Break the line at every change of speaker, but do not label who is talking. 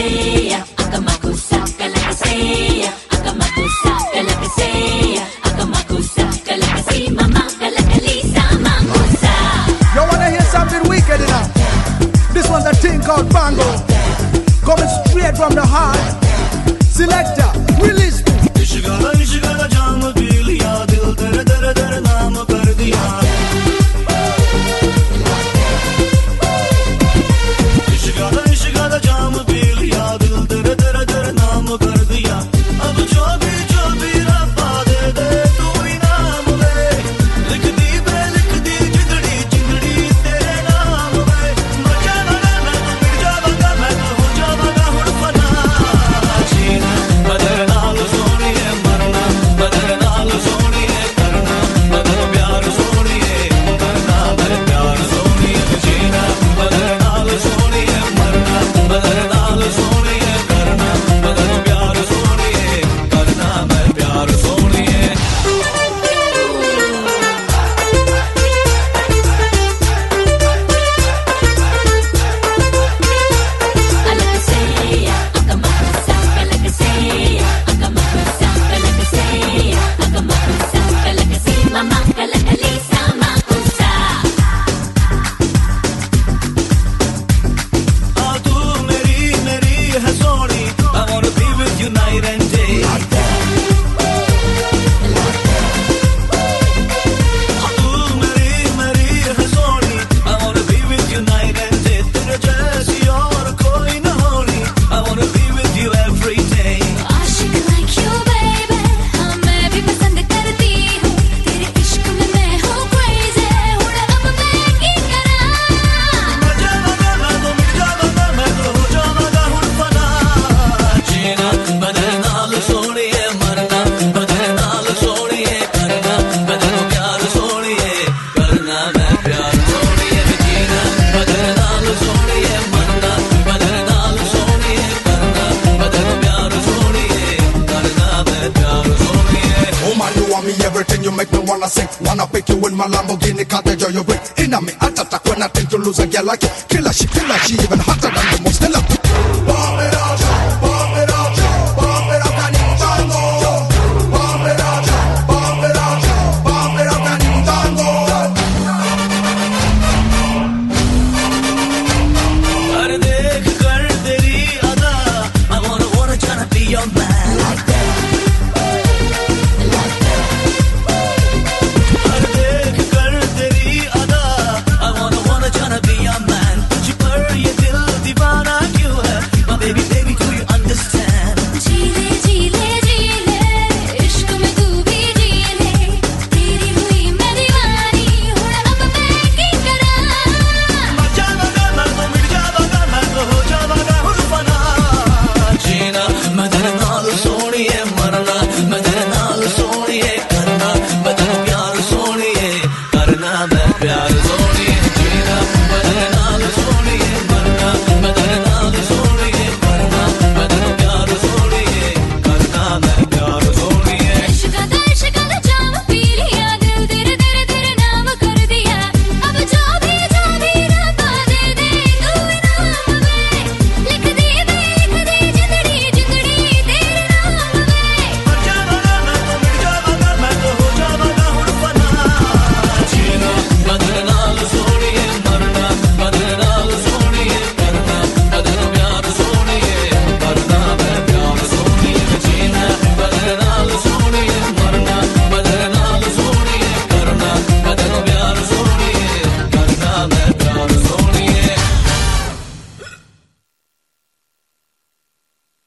wanna hear something wicked enough? This one's a thing called Bango, coming straight from the heart. Selector, release me.
Ishq jam P लिया, दिल तेरे तेरे तेरे नाम कर दिया. इश्क़ जाम पी लिया, दिल तेरे तेरे तेरे नाम कर दिया. अब जो भी रब्बा दे दे तू इनाम दे. लिख दी जिंदड़ी जिंदड़ी तेरे नाम में. मर जावांगा मैं तो मिट जावांगा मैं तो हो जावांगा हुण फना. जीना बदल नाल सोनिए, मरना बदल नाल सोनिए, करना बदल प्यार सोनिए, करना बदल प्यार सोनिए. जीना बदल नाल सोनिए, मरना बदल नाल सोनिए, करना बदल प्यार सोनिए, करना बदल प्यार सोनिए. तू मेरी है Soni. I wanna be with you night and day. तू मेरी है Soni. I wanna be with you night and day. तेरे जैसी और कोई न होनी. I wanna be with you every day.
Ashique like you baby, हाँ मैं भी पसंद करती हूँ. तेरे इश्क में मैं हूँ crazy. हुण अब मैं की करा.
मर जावांगा मैं तो मिट जावांगा मैं तो हो जावांगा हुण फना. जीना बदल नाल सोनिए, मरना बदल नाल सोनिए, करना बदल प्यार सोनिए, करना मैं प्यार सोनिए. जीना बदल नाल सोनिए, मरना बदल नाल सोनिए, करना बदल प्यार सोनिए, करना मैं प्यार सोनिए.
Oh man, you want me everything, you make me wanna sing. Wanna pick you in my Lamborghini, can't enjoy your ring. Inna me, attack when I think to lose a girl like you. Killer she, even hotter than the most.